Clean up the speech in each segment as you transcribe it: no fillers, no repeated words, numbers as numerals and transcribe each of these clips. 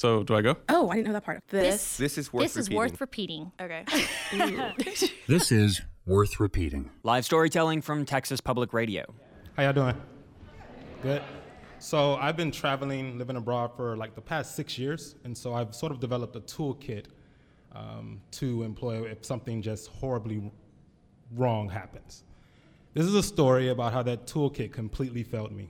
So do I go? Oh, I didn't know that part. This is worth repeating. Okay. This is worth repeating. Live storytelling from Texas Public Radio. How y'all doing? Good. So I've been traveling, living abroad for like the past 6 years, and so I've sort of developed a toolkit to employ if something just horribly wrong happens. This is a story about how that toolkit completely failed me.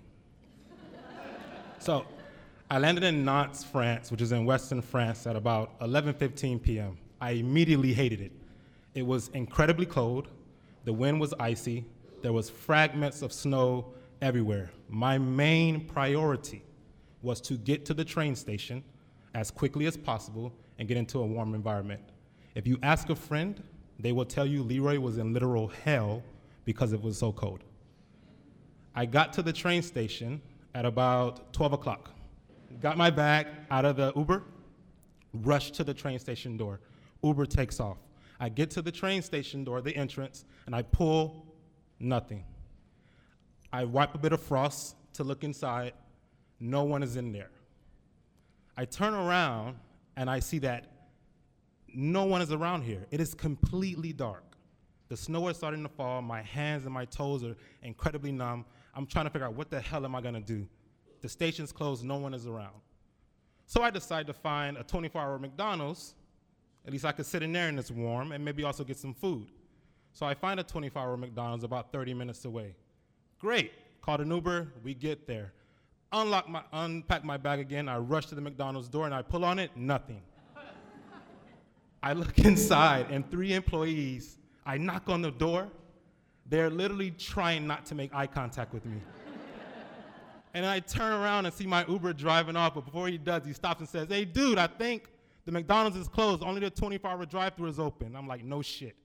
So I landed in Nantes, France, which is in Western France, at about 11:15 p.m. I immediately hated it. It was incredibly cold. The wind was icy. There was fragments of snow everywhere. My main priority was to get to the train station as quickly as possible and get into a warm environment. If you ask a friend, they will tell you Leroy was in literal hell because it was so cold. I got to the train station at about 12 o'clock. Got my bag out of the Uber, rushed to the train station door. Uber takes off. I get to the train station door, the entrance, and I pull nothing. I wipe a bit of frost to look inside. No one is in there. I turn around and I see that no one is around here. It is completely dark. The snow is starting to fall. My hands and my toes are incredibly numb. I'm trying to figure out what the hell am I gonna do? The station's closed, no one is around. So I decide to find a 24-hour McDonald's. At least I could sit in there and it's warm, and maybe also get some food. So I find a 24-hour McDonald's about 30 minutes away. Great, called an Uber, we get there. Unpack my bag again, I rush to the McDonald's door and I pull on it, nothing. I look inside and 3 employees, I knock on the door. They're literally trying not to make eye contact with me. And I turn around and see my Uber driving off, but before he does, he stops and says, "Hey, dude, I think the McDonald's is closed. Only the 24-hour drive-thru is open." I'm like, no shit.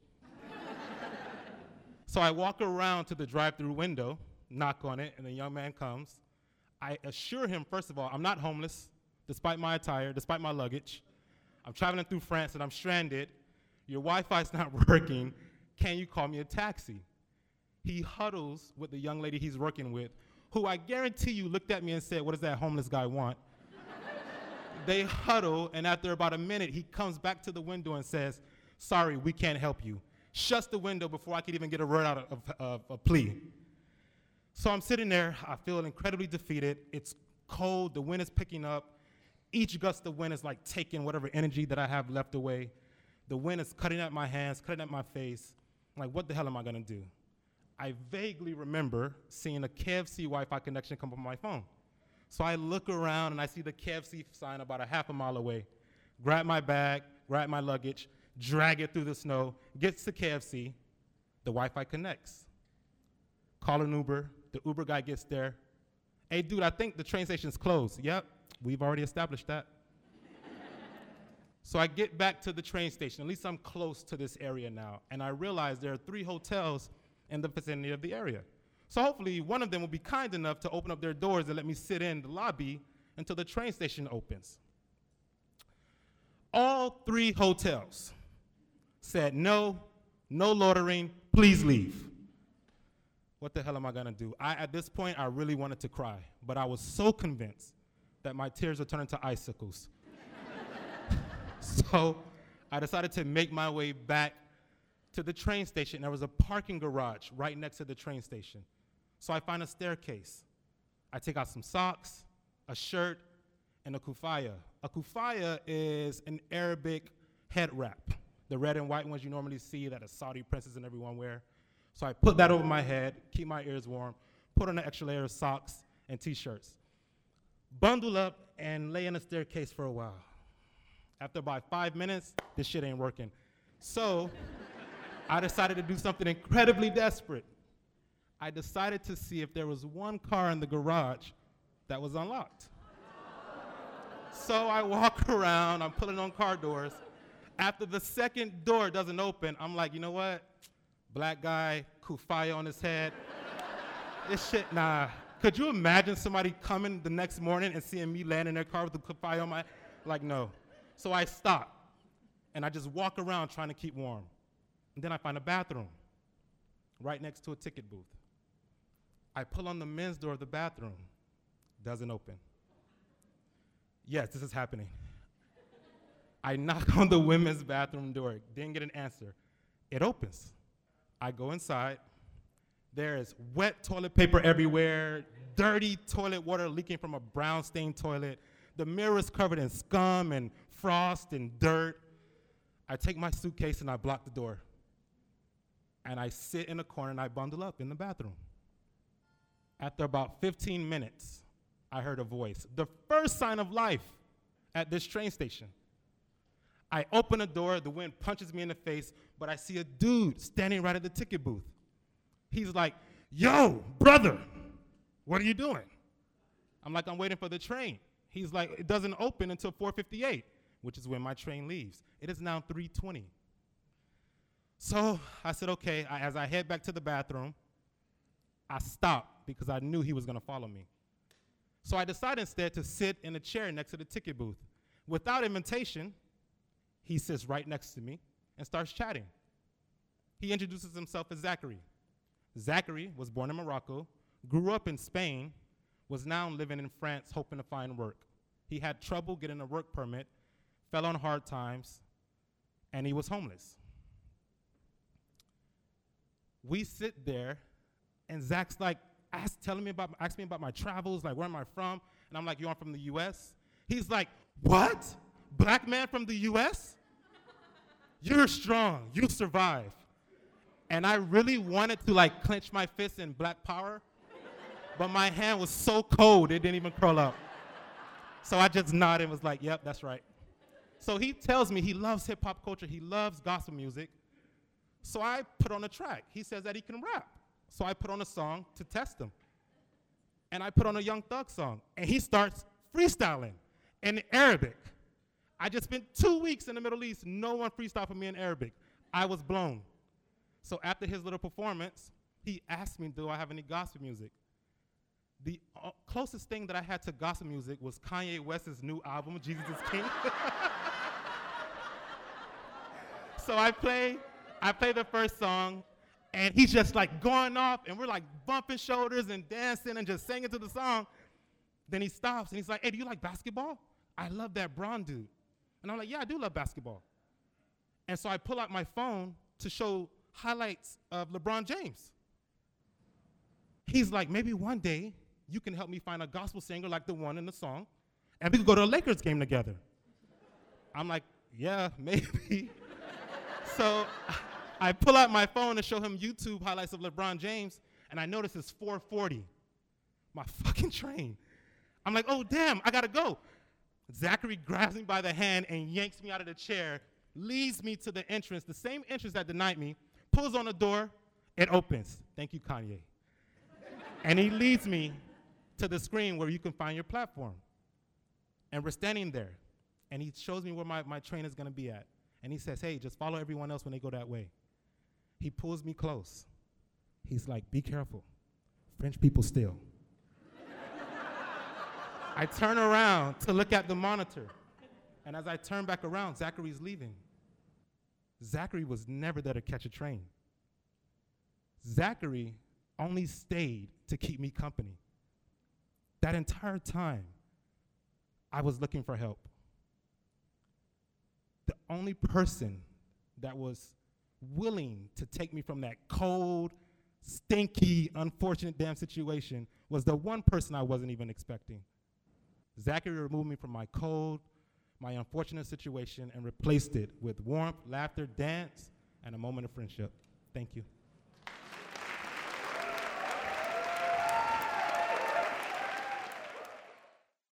So I walk around to the drive-thru window, knock on it, and the young man comes. I assure him, first of all, I'm not homeless, despite my attire, despite my luggage. I'm traveling through France and I'm stranded. Your Wi-Fi's not working. Can you call me a taxi? He huddles with the young lady he's working with, who I guarantee you looked at me and said, "What does that homeless guy want?" They huddle, and after about a minute, he comes back to the window and says, "Sorry, we can't help you." Shuts the window before I could even get a word out of a plea. So I'm sitting there, I feel incredibly defeated. It's cold, the wind is picking up. Each gust of wind is like taking whatever energy that I have left away. The wind is cutting at my hands, cutting at my face. I'm like, what the hell am I gonna do? I vaguely remember seeing a KFC Wi-Fi connection come up on my phone. So I look around and I see the KFC sign about a half a mile away. Grab my bag, grab my luggage, drag it through the snow, gets to KFC, the Wi-Fi connects. Call an Uber, the Uber guy gets there. "Hey dude, I think the train station's closed." "Yep, we've already established that." So I get back to the train station, at least I'm close to this area now, and I realize there are 3 hotels in the vicinity of the area. So hopefully one of them will be kind enough to open up their doors and let me sit in the lobby until the train station opens. All 3 hotels said, no loitering, please leave. What the hell am I gonna do? At this point, I really wanted to cry, but I was so convinced that my tears would turn into icicles. So I decided to make my way back to the train station. There was a parking garage right next to the train station. So I find a staircase. I take out some socks, a shirt, and a kufaya. A kufaya is an Arabic head wrap, the red and white ones you normally see that a Saudi princess and everyone wear. So I put that over my head, keep my ears warm, put on an extra layer of socks and t-shirts. Bundle up and lay in the staircase for a while. After about 5 minutes, this shit ain't working. So I decided to do something incredibly desperate. I decided to see if there was one car in the garage that was unlocked. So I walk around, I'm pulling on car doors. After the second door doesn't open, I'm like, you know what? Black guy, kufaya on his head. This shit, nah. Could you imagine somebody coming the next morning and seeing me land in their car with a kufaya on my, like, no. So I stop, and I just walk around trying to keep warm. And then I find a bathroom right next to a ticket booth. I pull on the men's door of the bathroom. Doesn't open. Yes, this is happening. I knock on the women's bathroom door, didn't get an answer. It opens. I go inside. There is wet toilet paper everywhere, dirty toilet water leaking from a brown stained toilet. The mirror is covered in scum and frost and dirt. I take my suitcase and I block the door. And I sit in a corner and I bundle up in the bathroom. After about 15 minutes, I heard a voice. The first sign of life at this train station. I open the door, the wind punches me in the face, but I see a dude standing right at the ticket booth. He's like, "Yo, brother, what are you doing?" I'm like, "I'm waiting for the train." He's like, "It doesn't open until 4:58, which is when my train leaves. It is now 3:20. So I said, okay. As I head back to the bathroom, I stopped because I knew he was going to follow me. So I decided instead to sit in a chair next to the ticket booth. Without invitation, he sits right next to me and starts chatting. He introduces himself as Zachary. Zachary was born in Morocco, grew up in Spain, was now living in France hoping to find work. He had trouble getting a work permit, fell on hard times, and he was homeless. We sit there, and Zach's like, asking me about my travels, like, where am I from? And I'm like, "I'm from the US. He's like, "What? Black man from the US? You're strong, you'll survive." And I really wanted to like clench my fist in black power, but my hand was so cold, it didn't even curl up. So I just nodded and was like, "Yep, that's right." So he tells me he loves hip hop culture, he loves gospel music. So I put on a track. He says that he can rap. So I put on a song to test him. And I put on a Young Thug song. And he starts freestyling in Arabic. I just spent 2 weeks in the Middle East. No one freestyled for me in Arabic. I was blown. So after his little performance, he asked me, do I have any gospel music? The closest thing that I had to gospel music was Kanye West's new album, Jesus is King. So I play the first song, and he's just like going off, and we're like bumping shoulders and dancing and just singing to the song. Then he stops, and he's like, "Hey, do you like basketball? I love that Bron dude." And I'm like, "Yeah, I do love basketball." And so I pull out my phone to show highlights of LeBron James. He's like, "Maybe one day you can help me find a gospel singer like the one in the song, and we could go to a Lakers game together." I'm like, "Yeah, maybe." So I pull out my phone to show him YouTube highlights of LeBron James, and I notice it's 4:40, my fucking train. I'm like, "Oh, damn, I gotta go." Zachary grabs me by the hand and yanks me out of the chair, leads me to the entrance, the same entrance that denied me, pulls on the door, it opens. Thank you, Kanye. And he leads me to the screen where you can find your platform. And we're standing there, and he shows me where my train is gonna be at. And he says, "Hey, just follow everyone else when they go that way." He pulls me close. He's like, "Be careful. French people steal." I turn around to look at the monitor. And as I turn back around, Zachary's leaving. Zachary was never there to catch a train. Zachary only stayed to keep me company. That entire time, I was looking for help. The only person that was willing to take me from that cold, stinky, unfortunate damn situation was the one person I wasn't even expecting. Zachary removed me from my cold, my unfortunate situation, and replaced it with warmth, laughter, dance, and a moment of friendship. Thank you.